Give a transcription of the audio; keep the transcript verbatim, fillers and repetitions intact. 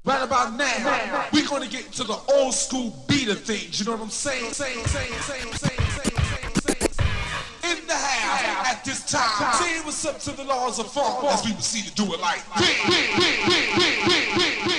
Right about now, we're gonna get to the old school beat of things. You know what I'm saying? Saying, saying, saying, saying, saying, saying, saying. In the house at this time, saying what's up to the laws of funk as we proceed to do it like this.